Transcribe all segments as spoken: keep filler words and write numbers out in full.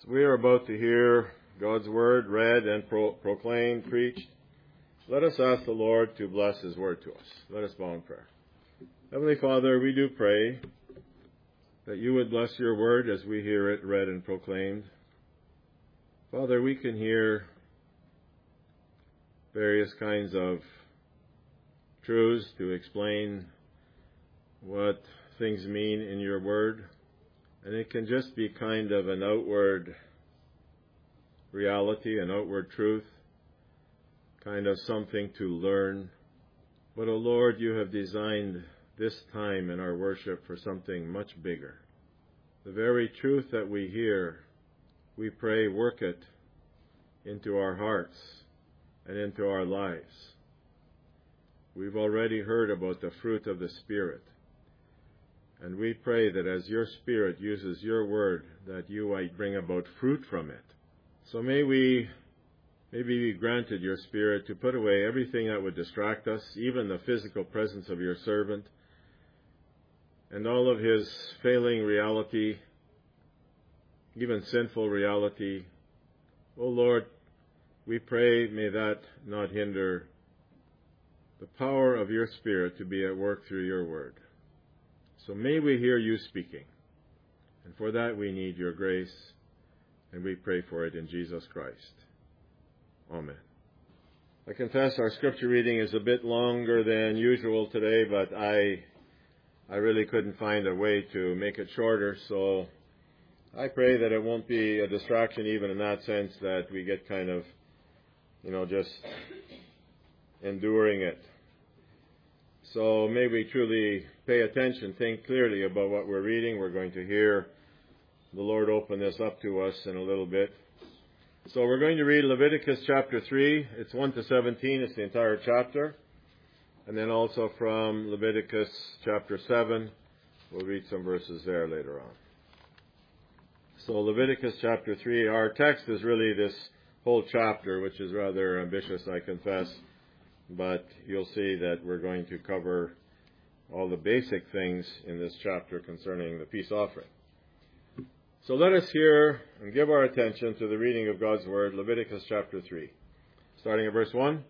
we are about to hear God's Word read and pro- proclaimed, preached. Let us ask the Lord to bless His Word to us. Let us bow in prayer. Heavenly Father, we do pray that You would bless Your Word as we hear it read and proclaimed. Father, we can hear various kinds of truths to explain what things mean in Your Word. And it can just be kind of an outward reality, an outward truth, kind of something to learn. But, O Lord, You have designed this time in our worship for something much bigger. The very truth that we hear, we pray, work it into our hearts and into our lives. We've already heard about the fruit of the Spirit. And we pray that as Your Spirit uses Your Word, that You might bring about fruit from it. So may we, may be granted Your Spirit to put away everything that would distract us, even the physical presence of Your servant, and all of his failing reality, even sinful reality. O Lord, we pray, may that not hinder the power of Your Spirit to be at work through Your Word. So may we hear You speaking. And for that we need Your grace, and we pray for it in Jesus Christ. Amen. I confess our scripture reading is a bit longer than usual today, but I I really couldn't find a way to make it shorter, so I pray that it won't be a distraction even in that sense, that we get kind of, you know, just enduring it. So may we truly pay attention, think clearly about what we're reading. We're going to hear the Lord open this up to us in a little bit. So we're going to read Leviticus chapter three. It's one to seventeen. It's the entire chapter. And then also from Leviticus chapter seven. We'll read some verses there later on. So Leviticus chapter three. Our text is really this whole chapter, which is rather ambitious, I confess. But you'll see that we're going to cover all the basic things in this chapter concerning the peace offering. So let us hear and give our attention to the reading of God's Word, Leviticus chapter three, starting at verse one.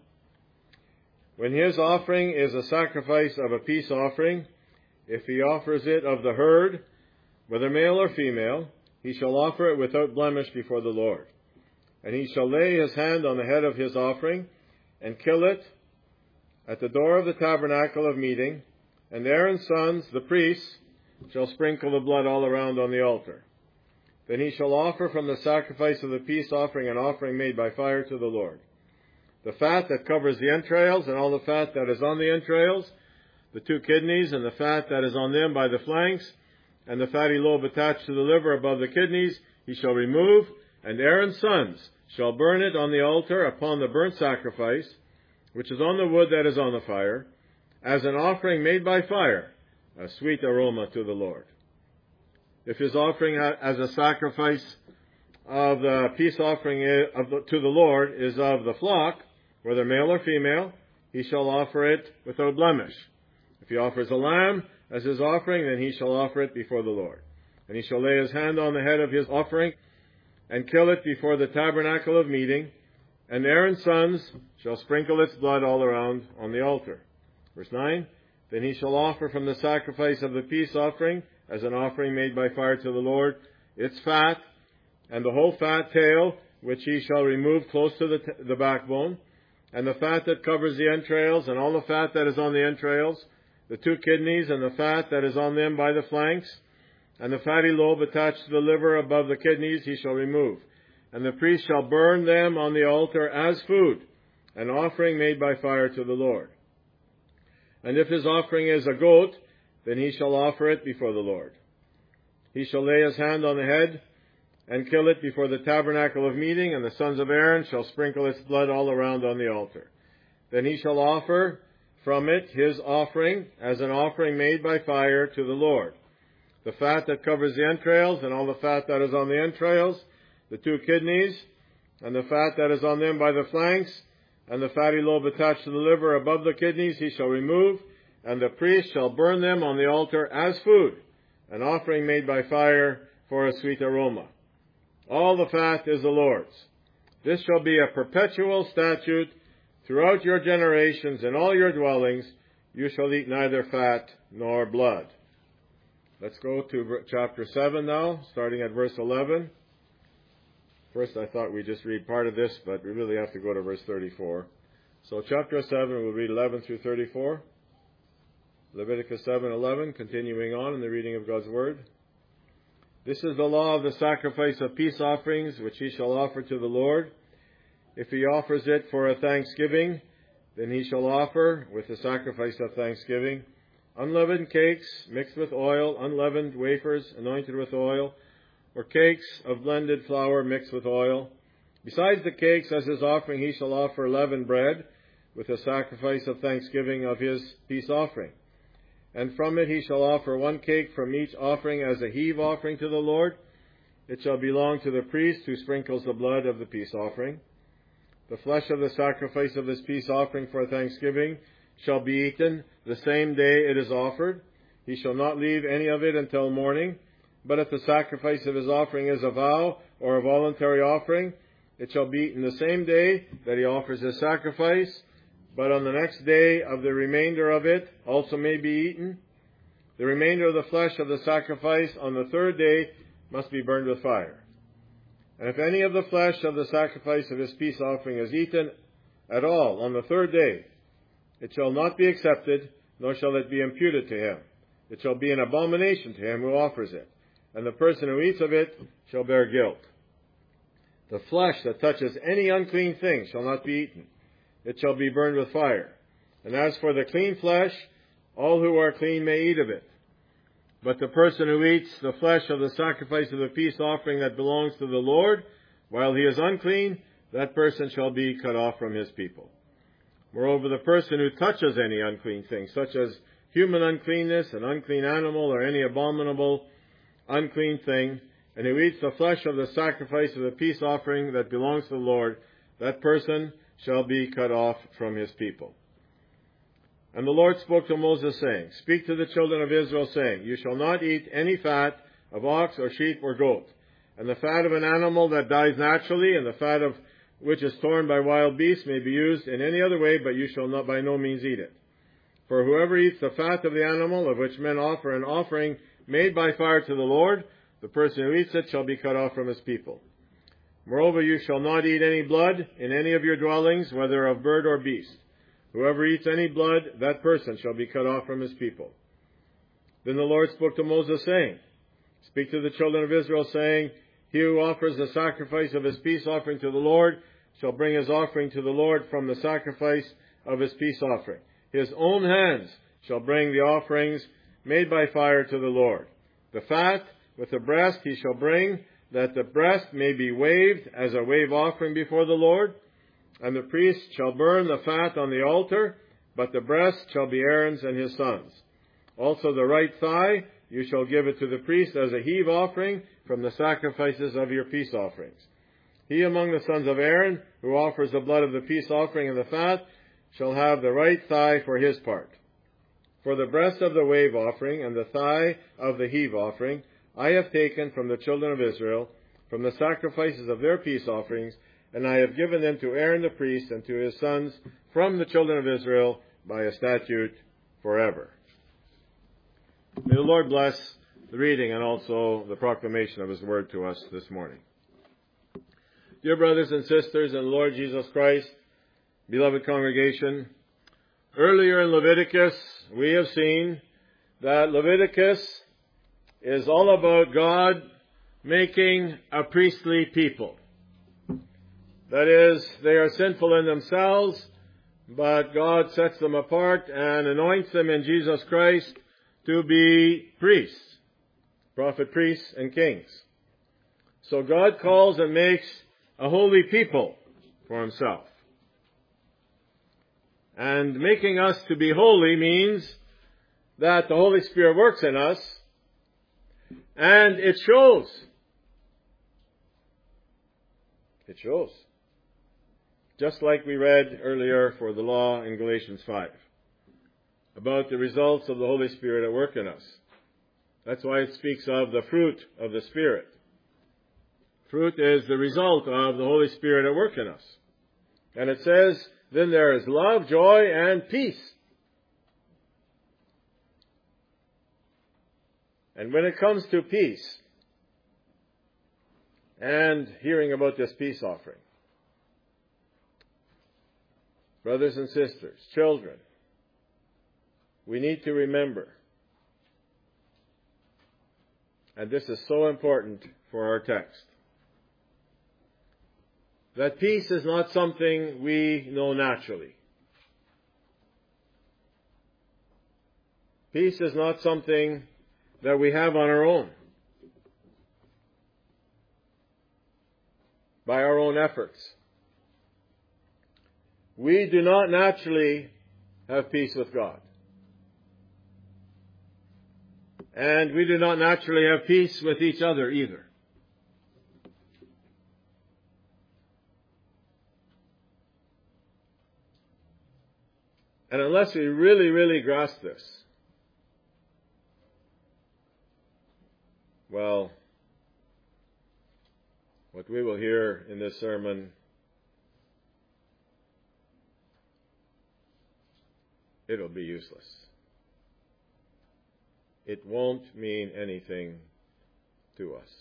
When his offering is a sacrifice of a peace offering, if he offers it of the herd, whether male or female, he shall offer it without blemish before the Lord. And he shall lay his hand on the head of his offering and kill it at the door of the tabernacle of meeting, and Aaron's sons, the priests, shall sprinkle the blood all around on the altar. Then he shall offer from the sacrifice of the peace offering an offering made by fire to the Lord. The fat that covers the entrails, and all the fat that is on the entrails, the two kidneys, and the fat that is on them by the flanks, and the fatty lobe attached to the liver above the kidneys, he shall remove, and Aaron's sons shall burn it on the altar upon the burnt sacrifice, which is on the wood that is on the fire, as an offering made by fire, a sweet aroma to the Lord. If his offering as a sacrifice of the peace offering of the, to the Lord is of the flock, whether male or female, he shall offer it without blemish. If he offers a lamb as his offering, then he shall offer it before the Lord. And he shall lay his hand on the head of his offering and kill it before the tabernacle of meeting, and Aaron's sons shall sprinkle its blood all around on the altar. Verse nine, then he shall offer from the sacrifice of the peace offering, as an offering made by fire to the Lord, its fat, and the whole fat tail, which he shall remove close to the, t- the backbone, and the fat that covers the entrails, and all the fat that is on the entrails, the two kidneys, and the fat that is on them by the flanks, and the fatty lobe attached to the liver above the kidneys he shall remove. And the priest shall burn them on the altar as food, an offering made by fire to the Lord. And if his offering is a goat, then he shall offer it before the Lord. He shall lay his hand on the head and kill it before the tabernacle of meeting, and the sons of Aaron shall sprinkle its blood all around on the altar. Then he shall offer from it his offering as an offering made by fire to the Lord. The fat that covers the entrails, and all the fat that is on the entrails, the two kidneys, and the fat that is on them by the flanks, and the fatty lobe attached to the liver above the kidneys he shall remove, and the priest shall burn them on the altar as food, an offering made by fire for a sweet aroma. All the fat is the Lord's. This shall be a perpetual statute throughout your generations. In all your dwellings you shall eat neither fat nor blood. Let's go to chapter seven now, starting at verse eleven. First I thought we'd just read part of this, but we really have to go to verse thirty-four. So chapter seven, we'll read eleven through thirty-four. Leviticus seven eleven, continuing on in the reading of God's Word. This is the law of the sacrifice of peace offerings, which he shall offer to the Lord. If he offers it for a thanksgiving, then he shall offer, with the sacrifice of thanksgiving, unleavened cakes mixed with oil, unleavened wafers anointed with oil, or cakes of blended flour mixed with oil. Besides the cakes, as his offering, he shall offer leavened bread, with the sacrifice of thanksgiving of his peace offering. And from it he shall offer one cake from each offering as a heave offering to the Lord. It shall belong to the priest who sprinkles the blood of the peace offering. The flesh of the sacrifice of his peace offering for thanksgiving shall be eaten the same day it is offered. He shall not leave any of it until morning. But if the sacrifice of his offering is a vow or a voluntary offering, it shall be eaten the same day that he offers his sacrifice. But on the next day of the remainder of it also may be eaten. The remainder of the flesh of the sacrifice on the third day must be burned with fire. And if any of the flesh of the sacrifice of his peace offering is eaten at all on the third day, it shall not be accepted, nor shall it be imputed to him. It shall be an abomination to him who offers it, and the person who eats of it shall bear guilt. The flesh that touches any unclean thing shall not be eaten. It shall be burned with fire. And as for the clean flesh, all who are clean may eat of it. But the person who eats the flesh of the sacrifice of the peace offering that belongs to the Lord, while he is unclean, that person shall be cut off from his people. Moreover, the person who touches any unclean thing, such as human uncleanness, an unclean animal, or any abominable unclean thing, and who eats the flesh of the sacrifice of the peace offering that belongs to the Lord, that person shall be cut off from his people. And the Lord spoke to Moses, saying, Speak to the children of Israel, saying, You shall not eat any fat of ox or sheep or goat, and the fat of an animal that dies naturally, and the fat of which is torn by wild beasts may be used in any other way, but you shall not by no means eat it. For whoever eats the fat of the animal, of which men offer an offering made by fire to the Lord, the person who eats it shall be cut off from his people. Moreover, you shall not eat any blood in any of your dwellings, whether of bird or beast. Whoever eats any blood, that person shall be cut off from his people. Then the Lord spoke to Moses, saying, Speak to the children of Israel, saying, He who offers the sacrifice of his peace offering to the Lord shall bring his offering to the Lord from the sacrifice of his peace offering. His own hands shall bring the offerings made by fire to the Lord. The fat with the breast he shall bring, that the breast may be waved as a wave offering before the Lord. And the priest shall burn the fat on the altar, but the breast shall be Aaron's and his sons. Also the right thigh, you shall give it to the priest as a heave offering from the sacrifices of your peace offerings. He among the sons of Aaron, who offers the blood of the peace offering and the fat, shall have the right thigh for his part. For the breast of the wave offering and the thigh of the heave offering, I have taken from the children of Israel, from the sacrifices of their peace offerings, and I have given them to Aaron the priest and to his sons from the children of Israel by a statute forever. May the Lord bless the reading and also the proclamation of his word to us this morning. Dear brothers and sisters in the Lord Jesus Christ, beloved congregation, earlier in Leviticus we have seen that Leviticus is all about God making a priestly people. That is, they are sinful in themselves, but God sets them apart and anoints them in Jesus Christ to be priests, prophet priests and kings. So God calls and makes a holy people for himself. And making us to be holy means that the Holy Spirit works in us, and it shows. It shows. Just like we read earlier for the law in Galatians five, about the results of the Holy Spirit at work in us. That's why it speaks of the fruit of the Spirit. Fruit is the result of the Holy Spirit at work in us. And it says, then there is love, joy, and peace. And when it comes to peace, and hearing about this peace offering, brothers and sisters, children, we need to remember, and this is so important for our text, that peace is not something we know naturally. Peace is not something that we have on our own, by our own efforts. We do not naturally have peace with God. And we do not naturally have peace with each other either. And unless we really, really grasp this, well, what we will hear in this sermon, it'll be useless. It won't mean anything to us.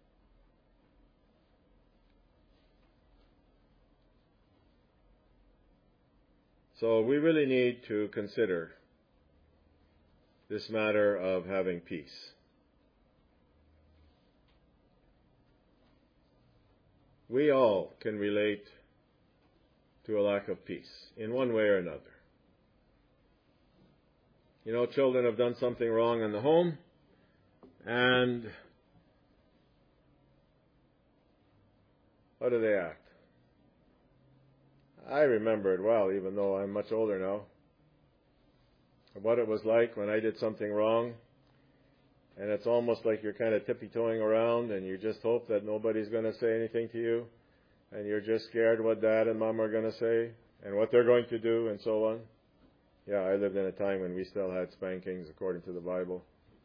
So we really need to consider this matter of having peace. We all can relate to a lack of peace in one way or another. You know, children have done something wrong in the home, and how do they act? I remember it well, even though I'm much older now, what it was like when I did something wrong. And it's almost like you're kind of tippy-toeing around, and you just hope that nobody's going to say anything to you. And you're just scared what Dad and Mom are going to say, and what they're going to do, and so on. Yeah, I lived in a time when we still had spankings according to the Bible.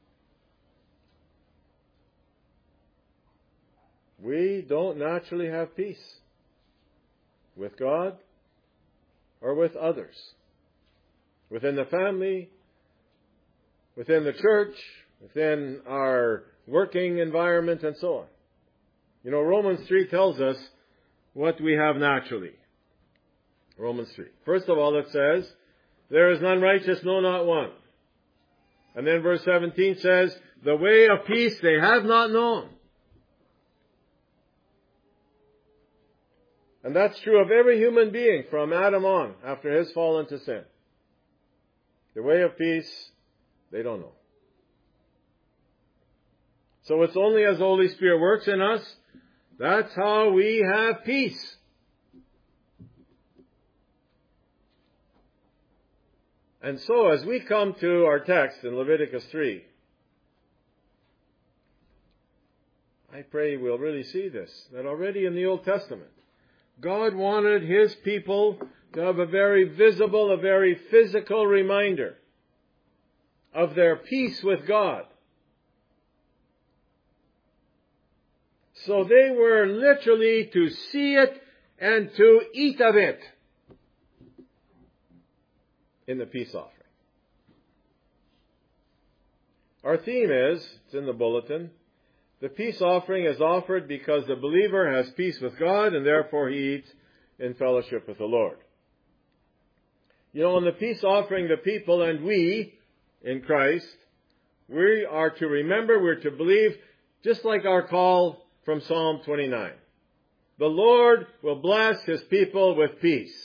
We don't naturally have peace with God or with others, within the family, within the church, within our working environment, and so on. You know, Romans three tells us what we have naturally. Romans three. First of all, it says, there is none righteous, no, not one. And then verse seventeen says, the way of peace they have not known. And that's true of every human being from Adam on, after his fall into sin. The way of peace, they don't know. So it's only as the Holy Spirit works in us, that's how we have peace. And so as we come to our text in Leviticus three, I pray we'll really see this, that already in the Old Testament, God wanted His people to have a very visible, a very physical reminder of their peace with God. So they were literally to see it and to eat of it in the peace offering. Our theme is, it's in the bulletin, the peace offering is offered because the believer has peace with God and therefore he eats in fellowship with the Lord. You know, in the peace offering, the people and we in Christ, we are to remember, we're to believe, just like our call from Psalm twenty-nine. The Lord will bless His people with peace.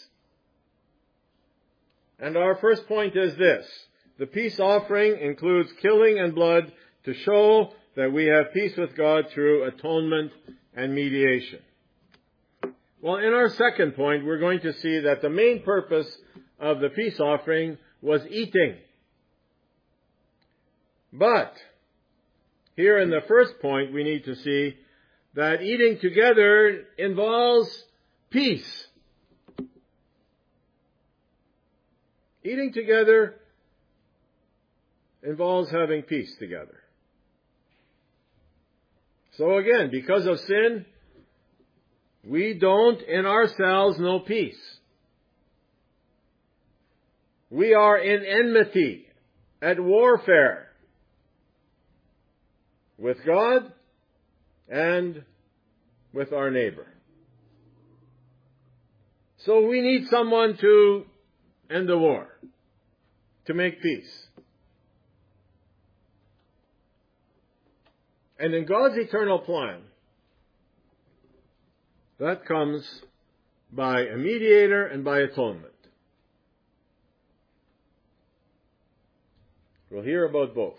And our first point is this. The peace offering includes killing and blood to show that we have peace with God through atonement and mediation. Well, in our second point, we're going to see that the main purpose of the peace offering was eating. But here in the first point, we need to see that eating together involves peace. Eating together involves having peace together. So again, because of sin, we don't in ourselves know peace. We are in enmity, at warfare with God and with our neighbor. So we need someone to end the war, to make peace. And in God's eternal plan, that comes by a mediator and by atonement. We'll hear about both.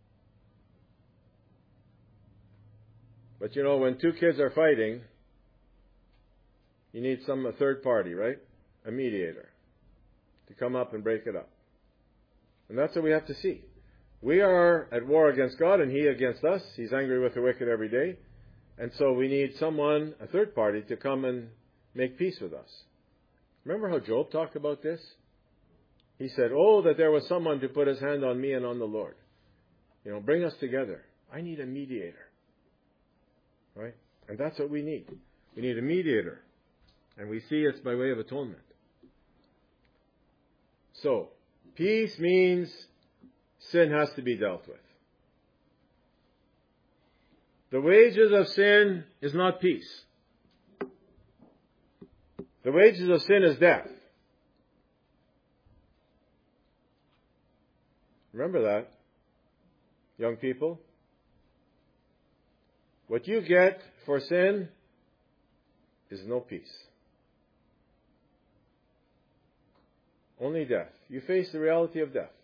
But you know, when two kids are fighting, you need some a third party, right? A mediator to come up and break it up. And that's what we have to see. We are at war against God and He against us. He's angry with the wicked every day. And so we need someone, a third party, to come and make peace with us. Remember how Job talked about this? He said, oh, that there was someone to put his hand on me and on the Lord. You know, bring us together. I need a mediator. Right? And that's what we need. We need a mediator. And we see it's by way of atonement. So, peace means sin has to be dealt with. The wages of sin is not peace. The wages of sin is death. Remember that, young people. What you get for sin is no peace. Only death. You face the reality of death.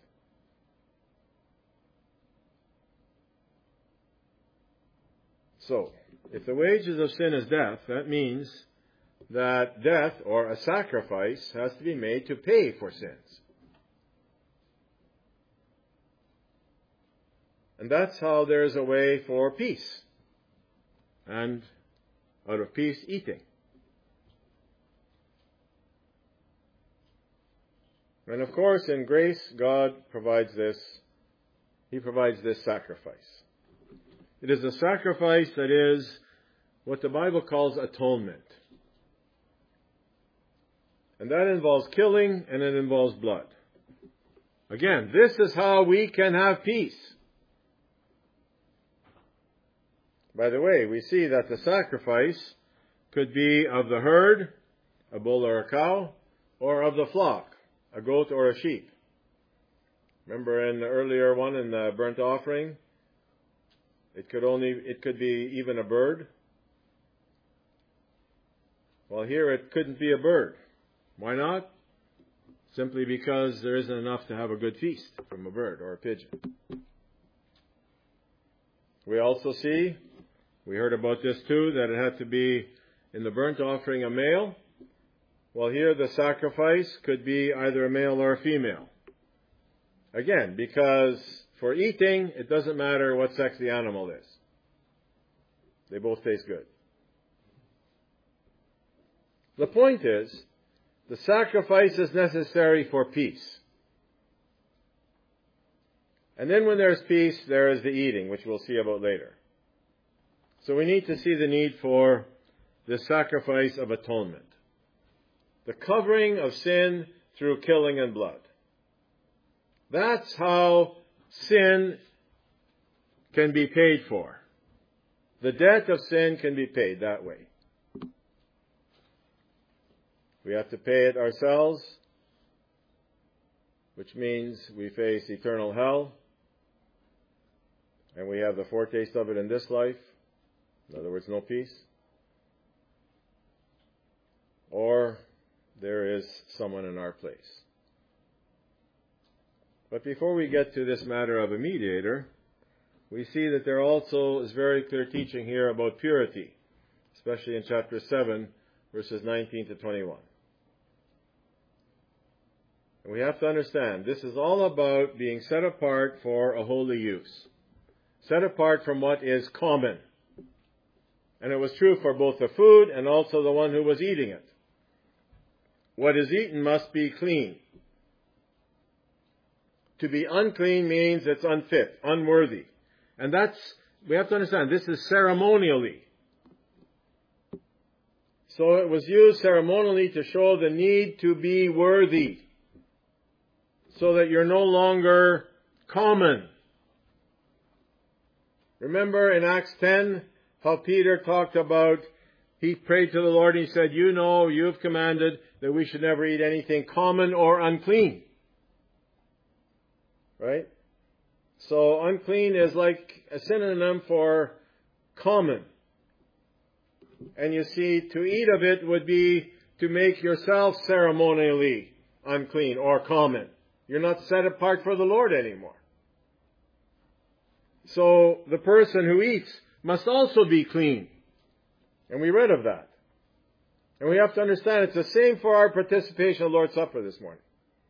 So, if the wages of sin is death, that means that death or a sacrifice has to be made to pay for sins. And that's how there's a way for peace. And out of peace, eating. And of course, in grace, God provides this. He provides this sacrifice. It is a sacrifice that is what the Bible calls atonement. And that involves killing and it involves blood. Again, this is how we can have peace. By the way, we see that the sacrifice could be of the herd, a bull or a cow, or of the flock, a goat or a sheep. Remember in the earlier one, in the burnt offering, it could only, it could be even a bird. Well, here it couldn't be a bird. Why not? Simply because there isn't enough to have a good feast from a bird or a pigeon. We also see, we heard about this too, that it had to be in the burnt offering a male. Well, here the sacrifice could be either a male or a female. Again, because for eating, it doesn't matter what sex the animal is. They both taste good. The point is, the sacrifice is necessary for peace. And then when there's peace, there is the eating, which we'll see about later. So we need to see the need for the sacrifice of atonement. The covering of sin through killing and blood. That's how sin can be paid for. The debt of sin can be paid that way. We have to pay it ourselves, which means we face eternal hell, and we have the foretaste of it in this life. In other words, no peace. Or there is someone in our place. But before we get to this matter of a mediator, we see that there also is very clear teaching here about purity, especially in chapter seven, verses nineteen to twenty-one. And we have to understand, this is all about being set apart for a holy use. Set apart from what is common. And it was true for both the food and also the one who was eating it. What is eaten must be clean. To be unclean means it's unfit, unworthy. And that's, we have to understand, this is ceremonially. So it was used ceremonially to show the need to be worthy, so that you're no longer common. Remember in Acts ten, how Peter talked about, he prayed to the Lord and he said, you know, you've commanded that we should never eat anything common or unclean. Right? So unclean is like a synonym for common. And you see, to eat of it would be to make yourself ceremonially unclean or common. You're not set apart for the Lord anymore. So the person who eats must also be clean. And we read of that. And we have to understand it's the same for our participation in the Lord's Supper this morning.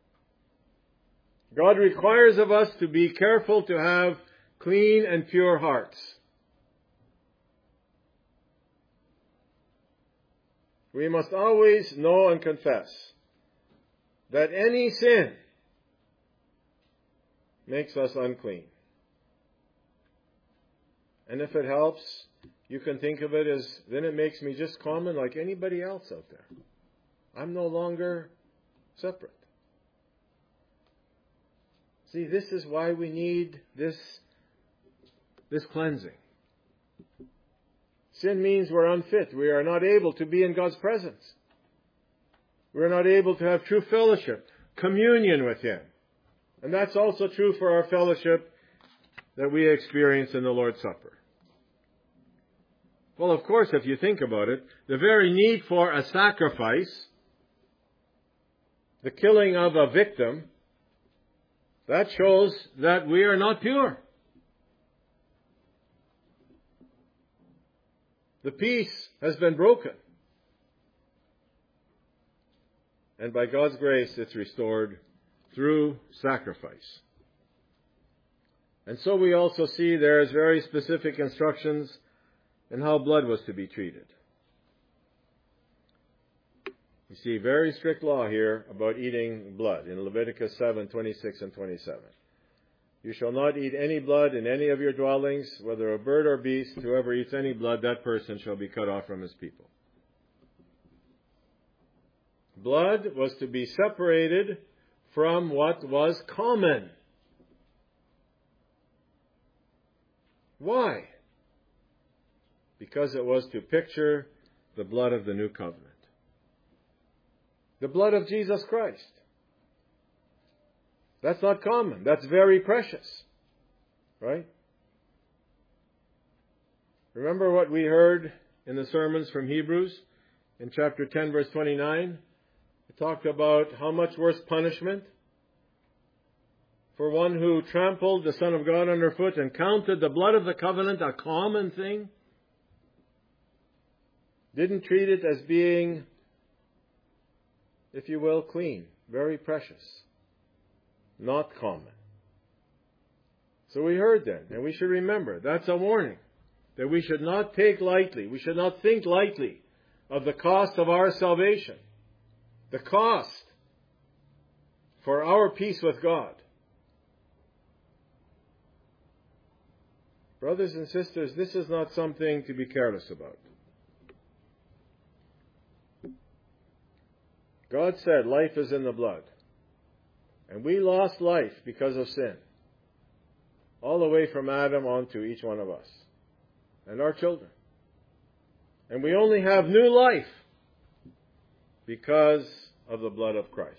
God requires of us to be careful to have clean and pure hearts. We must always know and confess that any sin makes us unclean. And if it helps, you can think of it as, then it makes me just common like anybody else out there. I'm no longer separate. See, this is why we need this, this cleansing. Sin means we're unfit. We are not able to be in God's presence. We're not able to have true fellowship, communion with Him. And that's also true for our fellowship that we experience in the Lord's Supper. Well, of course, if you think about it, the very need for a sacrifice, the killing of a victim, that shows that we are not pure. The peace has been broken. And by God's grace, it's restored through sacrifice. And so we also see there's very specific instructions in how blood was to be treated. You see very strict law here about eating blood in Leviticus seven, twenty-six and twenty-seven. You shall not eat any blood in any of your dwellings, whether a bird or beast. Whoever eats any blood, that person shall be cut off from his people. Blood was to be separated from what was common. Why? Because it was to picture the blood of the new covenant. The blood of Jesus Christ. That's not common. That's very precious. Right? Remember what we heard in the sermons from Hebrews in chapter ten, verse twenty-nine? It talked about how much worse punishment for one who trampled the Son of God underfoot and counted the blood of the covenant a common thing. Didn't treat it as being, if you will, clean, very precious. Not common. So we heard then, and we should remember, that's a warning, that we should not take lightly, we should not think lightly of the cost of our salvation, the cost for our peace with God. Brothers and sisters, this is not something to be careless about. God said life is in the blood. And we lost life because of sin. All the way from Adam on to each one of us. And our children. And we only have new life because of the blood of Christ.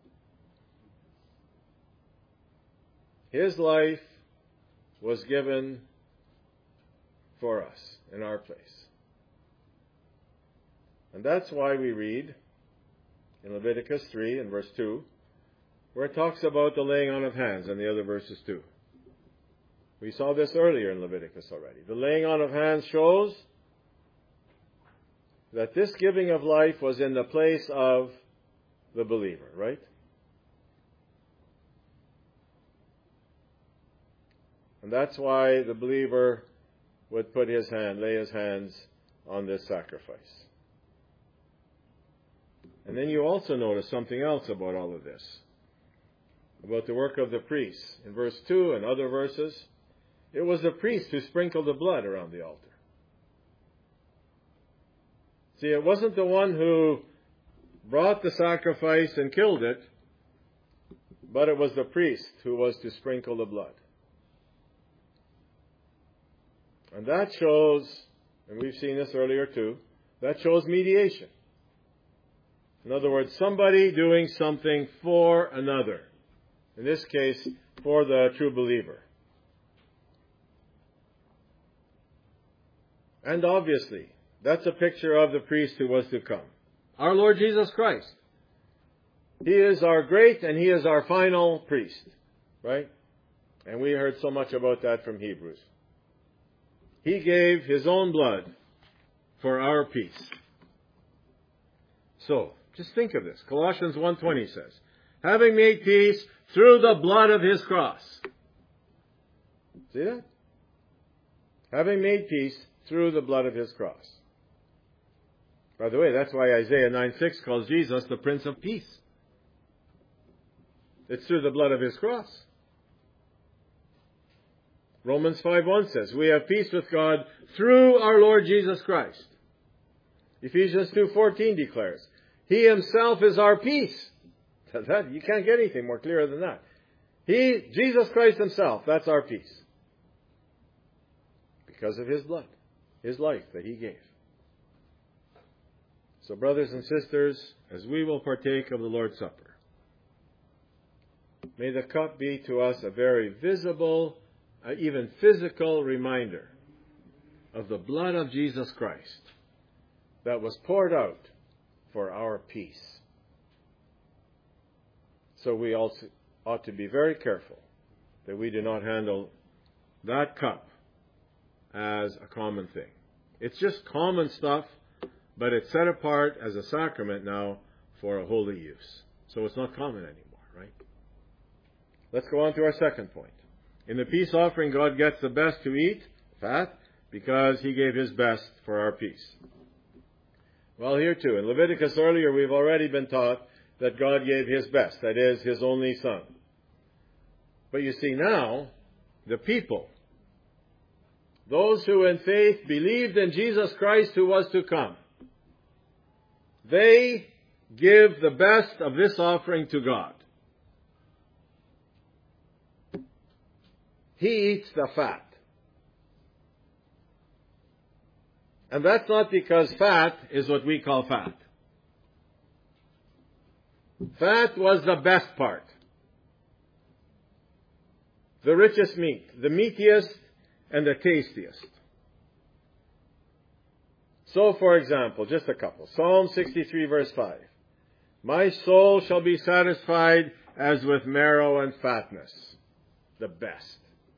His life was given for us in our place. And that's why we read in Leviticus three and verse two, where it talks about the laying on of hands, and the other verses too. We saw this earlier in Leviticus already. The laying on of hands shows that this giving of life was in the place of the believer, right? And that's why the believer would put his hand, lay his hands on this sacrifice. And then you also notice something else about all of this. About the work of the priests. In verse two and other verses, it was the priest who sprinkled the blood around the altar. See, it wasn't the one who brought the sacrifice and killed it, but it was the priest who was to sprinkle the blood. And that shows, and we've seen this earlier too, that shows mediation. In other words, somebody doing something for another. In this case, for the true believer. And obviously, that's a picture of the priest who was to come. Our Lord Jesus Christ. He is our great and He is our final priest. Right? And we heard so much about that from Hebrews. He gave His own blood for our peace. So, just think of this. Colossians one twenty says, having made peace through the blood of His cross. See that? Having made peace through the blood of His cross. By the way, that's why Isaiah nine six calls Jesus the Prince of Peace. It's through the blood of His cross. Romans five one says, we have peace with God through our Lord Jesus Christ. Ephesians two fourteen declares, He Himself is our peace. That, you can't get anything more clear than that. He, Jesus Christ Himself, that's our peace. Because of His blood, His life that He gave. So brothers and sisters, as we will partake of the Lord's Supper, may the cup be to us a very visible, uh, even physical reminder of the blood of Jesus Christ that was poured out for our peace. So we also ought to be very careful that we do not handle that cup as a common thing. It's just common stuff, but it's set apart as a sacrament now for a holy use. So it's not common anymore, right? Let's go on to our second point. In the peace offering, God gets the best to eat, fat, because He gave His best for our peace. Well, here too, in Leviticus earlier, we've already been taught that God gave His best, that is, His only Son. But you see now, the people, those who in faith believed in Jesus Christ who was to come, they give the best of this offering to God. He eats the fat. And that's not because fat is what we call fat. Fat was the best part. The richest meat, the meatiest and the tastiest. So, for example, just a couple. Psalm sixty-three, verse five. My soul shall be satisfied as with marrow and fatness. The best.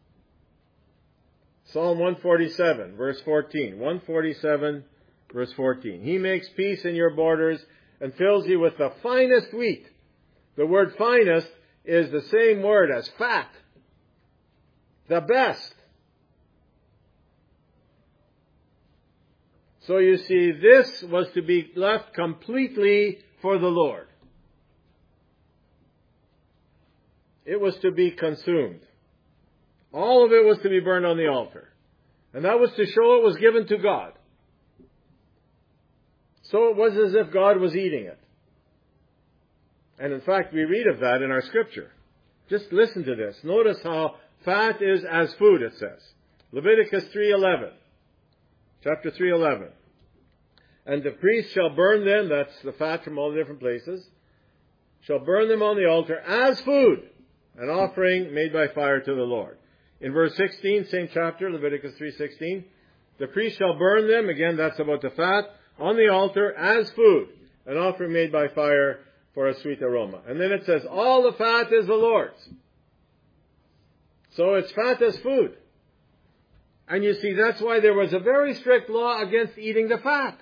Psalm one forty-seven, verse fourteen. one forty-seven, verse fourteen. He makes peace in your borders and fills you with the finest wheat. The word finest is the same word as fat. The best. So you see, this was to be left completely for the Lord. It was to be consumed. All of it was to be burned on the altar. And that was to show it was given to God. So it was as if God was eating it. And in fact, we read of that in our scripture. Just listen to this. Notice how fat is as food, it says. Leviticus three eleven. Chapter three eleven. And the priest shall burn them, that's the fat from all the different places, shall burn them on the altar as food, an offering made by fire to the Lord. In verse sixteen, same chapter, Leviticus three sixteen, the priest shall burn them, again that's about the fat, on the altar as food, an offering made by fire for a sweet aroma. And then it says, all the fat is the Lord's. So it's fat as food. And you see, that's why there was a very strict law against eating the fat.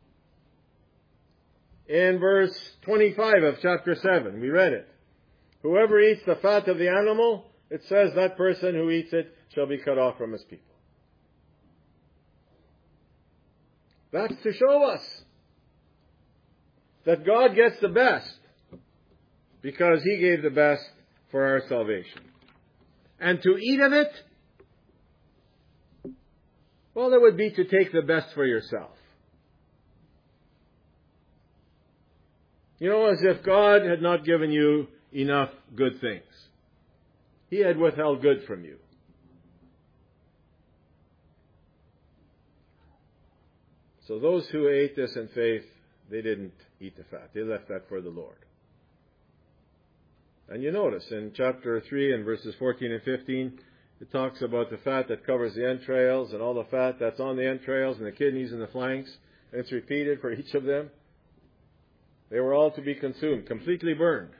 In verse twenty-five of chapter seven, we read it. Whoever eats the fat of the animal, it says that person who eats it shall be cut off from his people. That's to show us that God gets the best because He gave the best for our salvation. And to eat of it, well, it would be to take the best for yourself. You know, as if God had not given you enough good things. He had withheld good from you. So those who ate this in faith, they didn't eat the fat. They left that for the Lord. And you notice in chapter three and verses fourteen and fifteen, it talks about the fat that covers the entrails and all the fat that's on the entrails and the kidneys and the flanks. And it's repeated for each of them. They were all to be consumed, completely burned.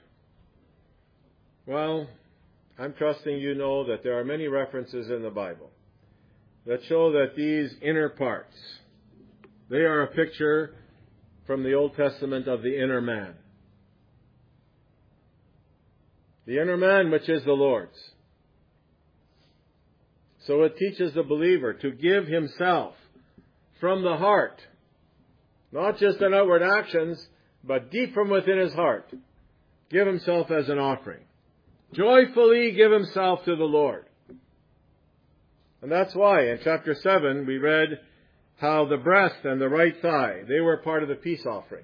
Well, I'm trusting you know that there are many references in the Bible that show that these inner parts, they are a picture from the Old Testament of the inner man. The inner man, which is the Lord's. So it teaches the believer to give himself from the heart, not just in outward actions, but deep from within his heart. Give himself as an offering. Joyfully give himself to the Lord. And that's why in chapter seven we read how the breast and the right thigh, they were part of the peace offering.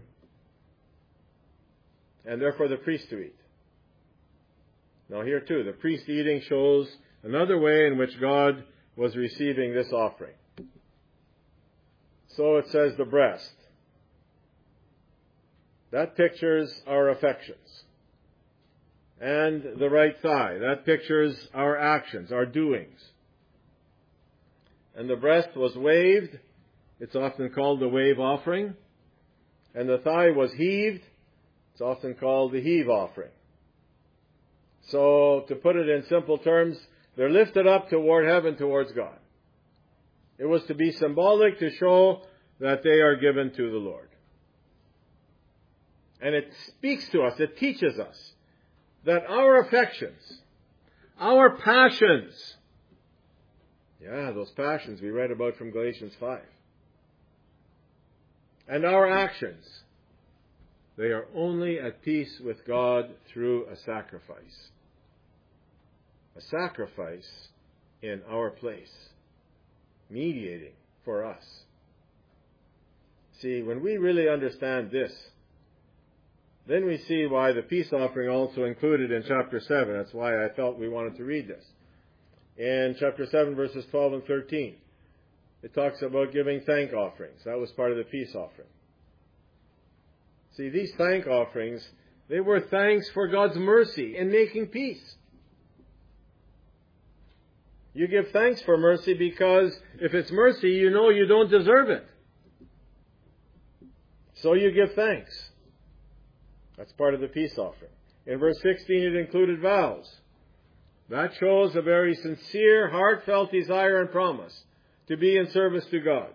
And therefore the priest to eat. Now here too, the priest eating shows another way in which God was receiving this offering. So it says the breast. That pictures our affections. And the right thigh, that pictures our actions, our doings. And the breast was waved. It's often called the wave offering. And the thigh was heaved. It's often called the heave offering. So, to put it in simple terms, they're lifted up toward heaven, towards God. It was to be symbolic to show that they are given to the Lord. And it speaks to us, it teaches us that our affections, our passions, yeah, those passions we read about from Galatians five, and our actions, they are only at peace with God through a sacrifice. A sacrifice in our place, mediating for us. See, when we really understand this, then we see why the peace offering also included in chapter seven. That's why I felt we wanted to read this. In chapter seven, verses twelve and thirteen, it talks about giving thank offerings. That was part of the peace offering. See, these thank offerings, they were thanks for God's mercy in making peace. You give thanks for mercy because if it's mercy, you know you don't deserve it. So you give thanks. That's part of the peace offering. In verse sixteen, it included vows. That shows a very sincere, heartfelt desire and promise to be in service to God.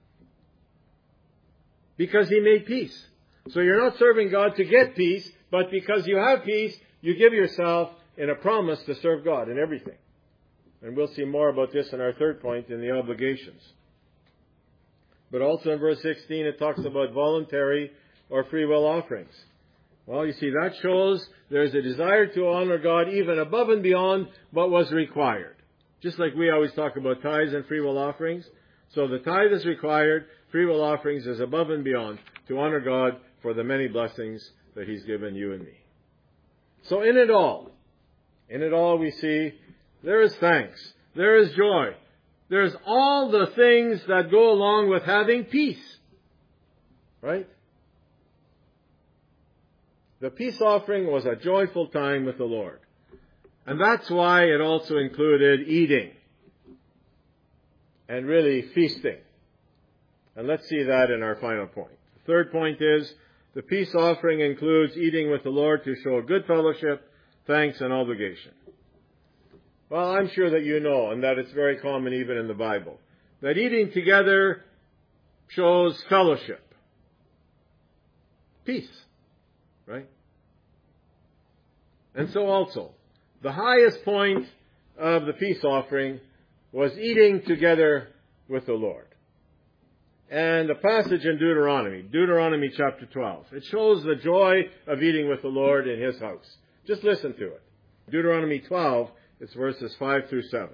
Because He made peace. So you're not serving God to get peace, but because you have peace, you give yourself in a promise to serve God in everything. And we'll see more about this in our third point in the obligations. But also in verse sixteen, it talks about voluntary or free will offerings. Well, you see, that shows there's a desire to honor God even above and beyond what was required. Just like we always talk about tithes and free will offerings. So the tithe is required, free will offerings is above and beyond to honor God for the many blessings that He's given you and me. So in it all, in it all we see there is thanks, there is joy, there's all the things that go along with having peace. Right? The peace offering was a joyful time with the Lord. And that's why it also included eating and really feasting. And let's see that in our final point. The third point is the peace offering includes eating with the Lord to show good fellowship, thanks, and obligation. Well, I'm sure that you know, and that it's very common even in the Bible, that eating together shows fellowship. Peace. Right? And so also, the highest point of the peace offering was eating together with the Lord. And a passage in Deuteronomy, Deuteronomy chapter twelve, it shows the joy of eating with the Lord in His house. Just listen to it. Deuteronomy twelve, it's verses five through seven.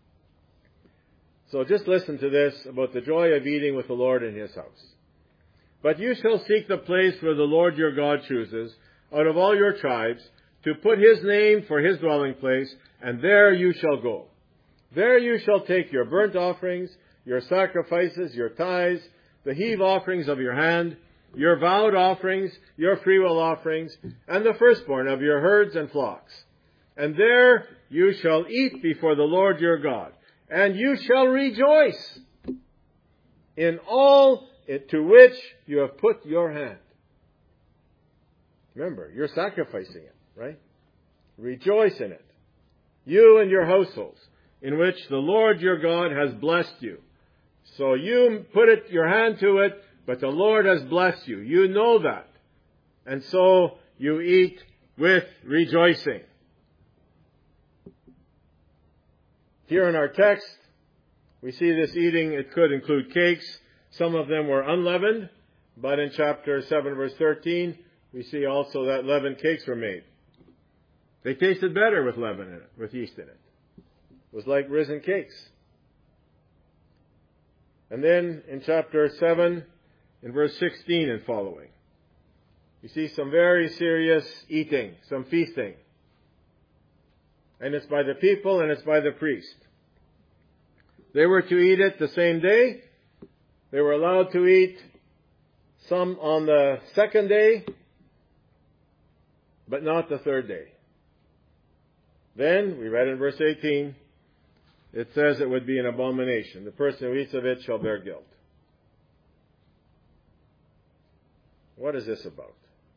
So just listen to this about the joy of eating with the Lord in His house. But you shall seek the place where the Lord your God chooses, out of all your tribes, to put his name for his dwelling place, and there you shall go. There you shall take your burnt offerings, your sacrifices, your tithes, the heave offerings of your hand, your vowed offerings, your freewill offerings, and the firstborn of your herds and flocks. And there you shall eat before the Lord your God, and you shall rejoice in all to which you have put your hand. Remember, you're sacrificing it, right? Rejoice in it, you and your households, in which the Lord your God has blessed you. So you put it, your hand to it, but the Lord has blessed you. You know that. And so you eat with rejoicing. Here in our text, we see this eating. It could include cakes. Some of them were unleavened, but in chapter seven, verse thirteen, we see also that leavened cakes were made. They tasted better with leaven in it, with yeast in it. It was like risen cakes. And then in chapter seven, in verse sixteen and following, you see some very serious eating, some feasting. And it's by the people and it's by the priest. They were to eat it the same day. They were allowed to eat some on the second day, but not the third day. Then, we read in verse eighteen, it says it would be an abomination. The person who eats of it shall bear guilt. What is this about?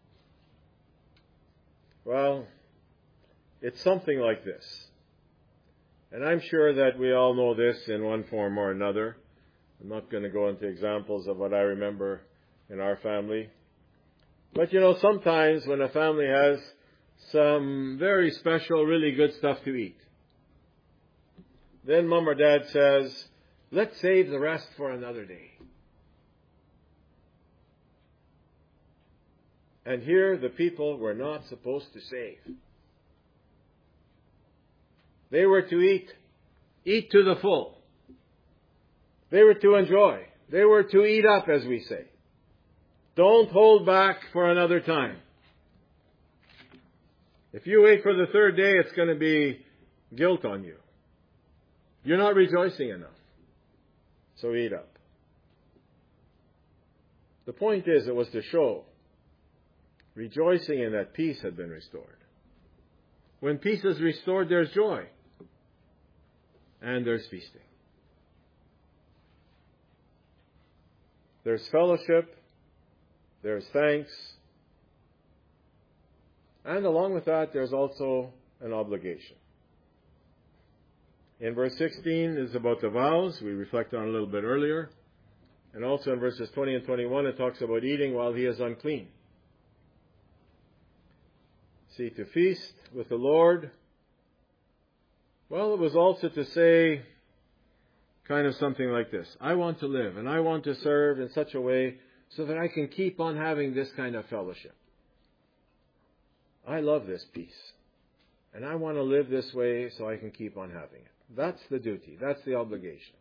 Well, it's something like this. And I'm sure that we all know this in one form or another. I'm not going to go into examples of what I remember in our family. But you know, sometimes when a family has some very special, really good stuff to eat, then mom or dad says, let's save the rest for another day. And here the people were not supposed to save. They were to eat, eat to the full. They were to enjoy. They were to eat up, as we say. Don't hold back for another time. If you wait for the third day, it's going to be guilt on you. You're not rejoicing enough. So eat up. The point is, it was to show rejoicing in that peace had been restored. When peace is restored, there's joy. And there's feasting. There's fellowship. There's thanks. And along with that, there's also an obligation. In verse sixteen is about the vows. We reflected on a little bit earlier. And also in verses twenty and twenty-one, it talks about eating while he is unclean. See, to feast with the Lord, well, it was also to say kind of something like this. I want to live and I want to serve in such a way so that I can keep on having this kind of fellowship. I love this peace. And I want to live this way so I can keep on having it. That's the duty. That's the obligation.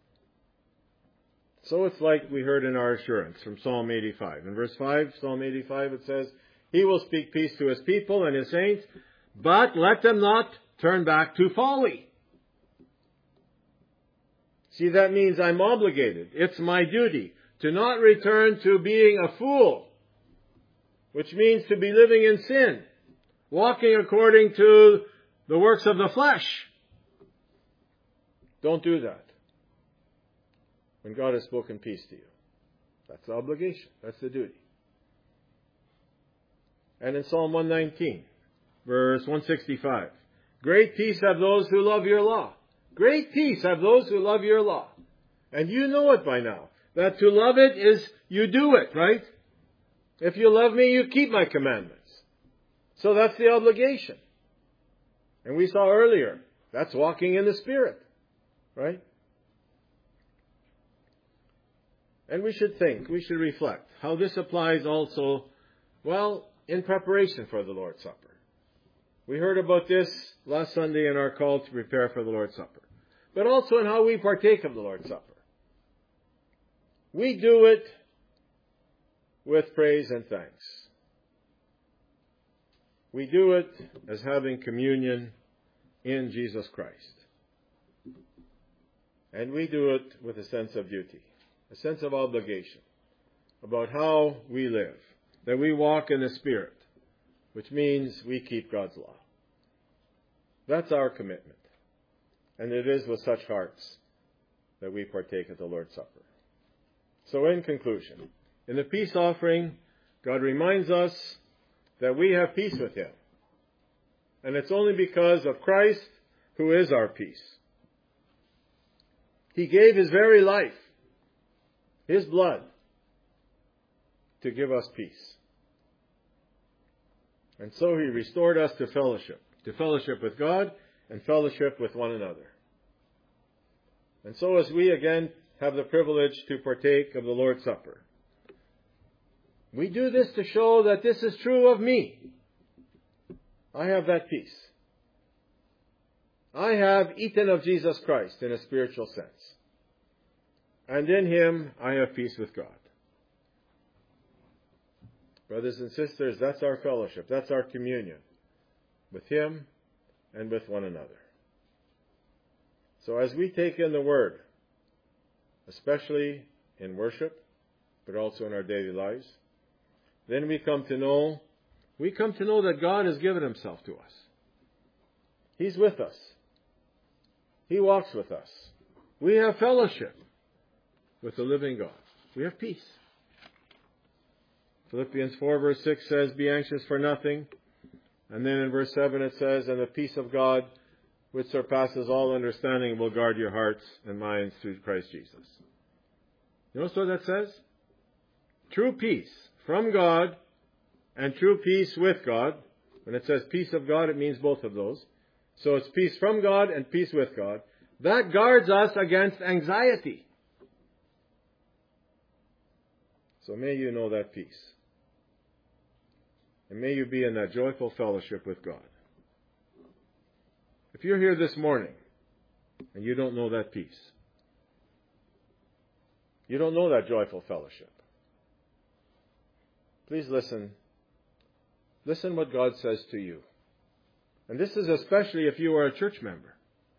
So it's like we heard in our assurance from Psalm eighty-five. In verse five, Psalm eighty-five, it says, He will speak peace to His people and His saints, but let them not turn back to folly. See, that means I'm obligated. It's my duty to not return to being a fool, which means to be living in sin, walking according to the works of the flesh. Don't do that when God has spoken peace to you. That's the obligation. That's the duty. And in Psalm one nineteen, verse one sixty-five, great peace have those who love your law. Great peace have those who love your law. And you know it by now, that to love it is you do it, right? If you love me, you keep my commandments. So that's the obligation. And we saw earlier, that's walking in the Spirit, right? And we should think, we should reflect how this applies also, well, in preparation for the Lord's Supper. We heard about this last Sunday in our call to prepare for the Lord's Supper. But also in how we partake of the Lord's Supper. We do it with praise and thanks. We do it as having communion in Jesus Christ. And we do it with a sense of duty, a sense of obligation about how we live, that we walk in the Spirit, which means we keep God's law. That's our commitment. And it is with such hearts that we partake of the Lord's Supper. So in conclusion, in the peace offering, God reminds us that we have peace with Him. And it's only because of Christ, who is our peace. He gave His very life, His blood, to give us peace. And so He restored us to fellowship, to fellowship with God and fellowship with one another. And so as we again have the privilege to partake of the Lord's Supper, we do this to show that this is true of me. I have that peace. I have eaten of Jesus Christ in a spiritual sense. And in Him I have peace with God. Brothers and sisters, that's our fellowship. That's our communion with Him and with one another. So as we take in the Word, especially in worship, but also in our daily lives, then we come to know, we come to know that God has given Himself to us. He's with us. He walks with us. We have fellowship with the living God. We have peace. Philippians four verse six says, be anxious for nothing. And then in verse seven it says, and the peace of God, which surpasses all understanding, will guard your hearts and minds through Christ Jesus. You notice what that says? True peace from God and true peace with God. When it says peace of God, it means both of those. So it's peace from God and peace with God. That guards us against anxiety. So may you know that peace. And may you be in that joyful fellowship with God. If you're here this morning and you don't know that peace, you don't know that joyful fellowship, please listen. Listen what God says to you. And this is especially if you are a church member.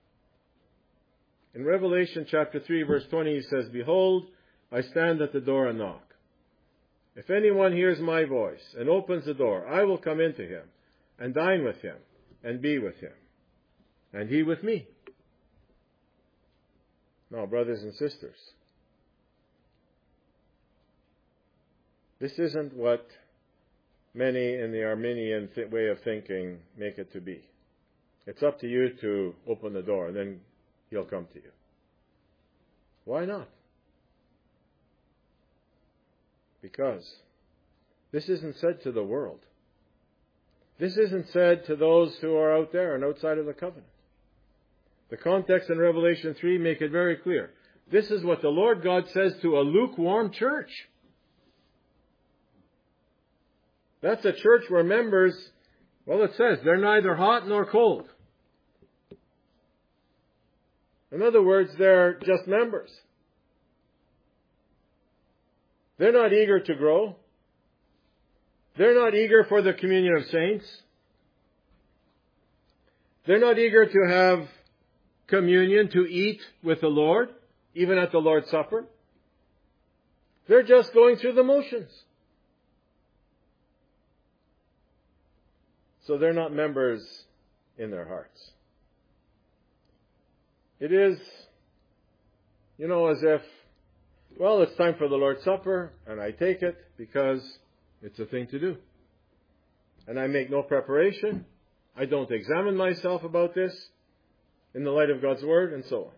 In Revelation chapter three verse twenty He says, behold, I stand at the door and knock. If anyone hears my voice and opens the door, I will come into him and dine with him and be with him, and he with me. Now, brothers and sisters, this isn't what many in the Arminian th- way of thinking make it to be. It's up to you to open the door, and then He'll come to you. Why not? Because this isn't said to the world. This isn't said to those who are out there and outside of the covenant. The context in Revelation three make it very clear. This is what the Lord God says to a lukewarm church. That's a church where members, well, it says, they're neither hot nor cold. In other words, they're just members. They're not eager to grow. They're not eager for the communion of saints. They're not eager to have communion, to eat with the Lord, even at the Lord's Supper. They're just going through the motions. So they're not members in their hearts. It is, you know, as if, well, it's time for the Lord's Supper, and I take it because it's a thing to do. And I make no preparation. I don't examine myself about this in the light of God's Word, and so on.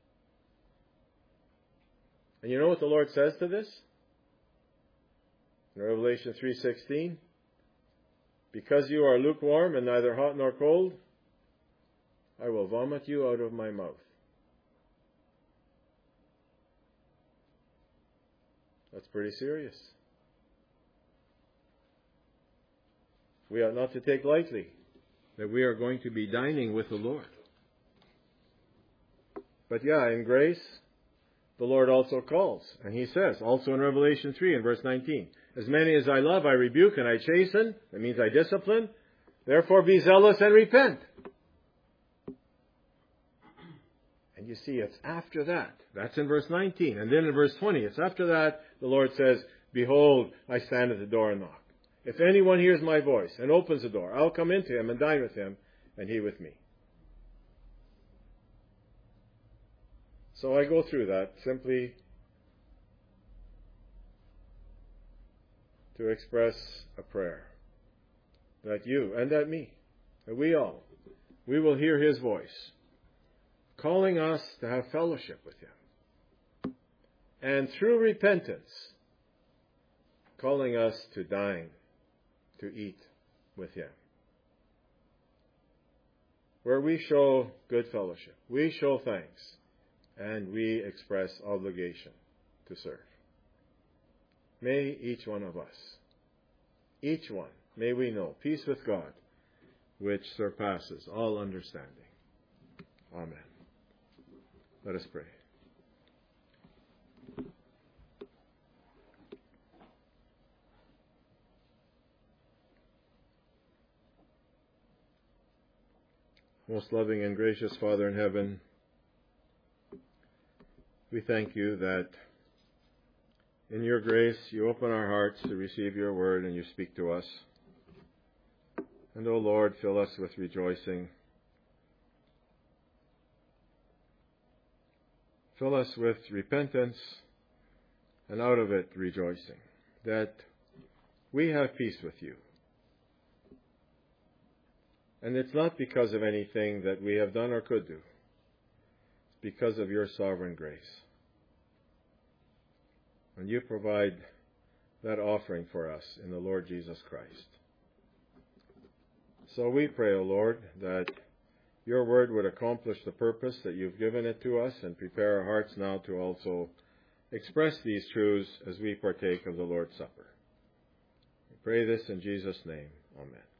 And you know what the Lord says to this? In Revelation three sixteen, because you are lukewarm and neither hot nor cold, I will vomit you out of my mouth. That's pretty serious. We ought not to take lightly that we are going to be dining with the Lord. But yeah, in grace, the Lord also calls. And He says, also in Revelation three and verse nineteen, As many as I love, I rebuke and I chasten. That means I discipline. Therefore be zealous and repent. And you see, it's after that. That's in verse nineteen. And then in verse twenty, it's after that the Lord says, behold, I stand at the door and knock. If anyone hears my voice and opens the door, I'll come into him and dine with him, and he with me. So I go through that simply to express a prayer that you and that me, that we all, we will hear his voice calling us to have fellowship with him. And through repentance, calling us to dine, to eat with him. Where we show good fellowship, we show thanks, and we express obligation to serve. May each one of us, each one, may we know peace with God, which surpasses all understanding. Amen. Let us pray. Most loving and gracious Father in heaven, we thank you that in your grace you open our hearts to receive your word and you speak to us. And, O Lord, fill us with rejoicing. Fill us with repentance and out of it rejoicing that we have peace with you. And it's not because of anything that we have done or could do. It's because of your sovereign grace. And you provide that offering for us in the Lord Jesus Christ. So we pray, O Lord, that your word would accomplish the purpose that you've given it to us and prepare our hearts now to also express these truths as we partake of the Lord's Supper. We pray this in Jesus' name. Amen.